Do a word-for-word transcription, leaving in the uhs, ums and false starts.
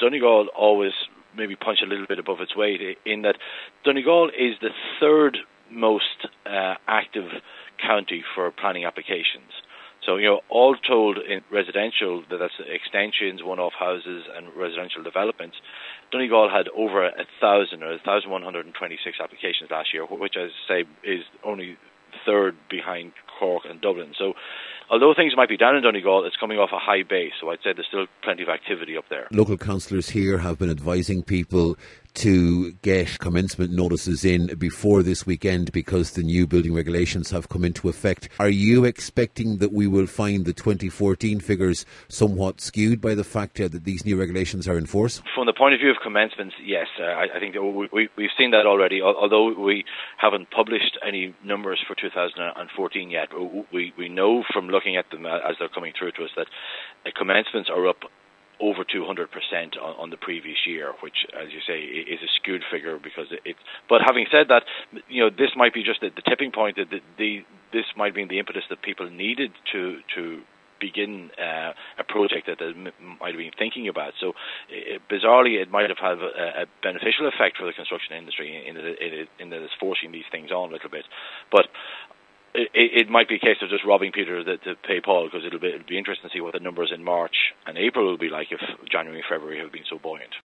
Donegal always maybe punch a little bit above its weight in that Donegal is the third most uh, active county for planning applications. So, you know, all told in residential, that's extensions, one-off houses and residential developments, Donegal had over a thousand or one thousand one hundred twenty-six applications last year, which, as I say, is only third behind Cork and Dublin. So although things might be down in Donegal, it's coming off a high base, so I'd say there's still plenty of activity up there. Local councillors here have been advising people to get commencement notices in before this weekend because the new building regulations have come into effect. Are you expecting that we will find the twenty fourteen figures somewhat skewed by the fact uh, that these new regulations are in force? From the point of view of commencements, yes. Uh, I, I think that we, we, we've seen that already. Although we haven't published any numbers for two thousand fourteen yet, we, we know from looking at them as they're coming through to us that uh, commencements are up over two hundred percent on, on the previous year, which, as you say, is a skewed figure because it, it. But having said that, you know, this might be just the, the tipping point. That the, the this might be the impetus that people needed to to begin uh, a project that they might have been thinking about. So, it, bizarrely, it might have had a, a beneficial effect for the construction industry in that it, in that it's forcing these things on a little bit, but. It, it might be a case of just robbing Peter to, to pay Paul, because it'll be, it'll be interesting to see what the numbers in March and April will be like if January and February have been so buoyant.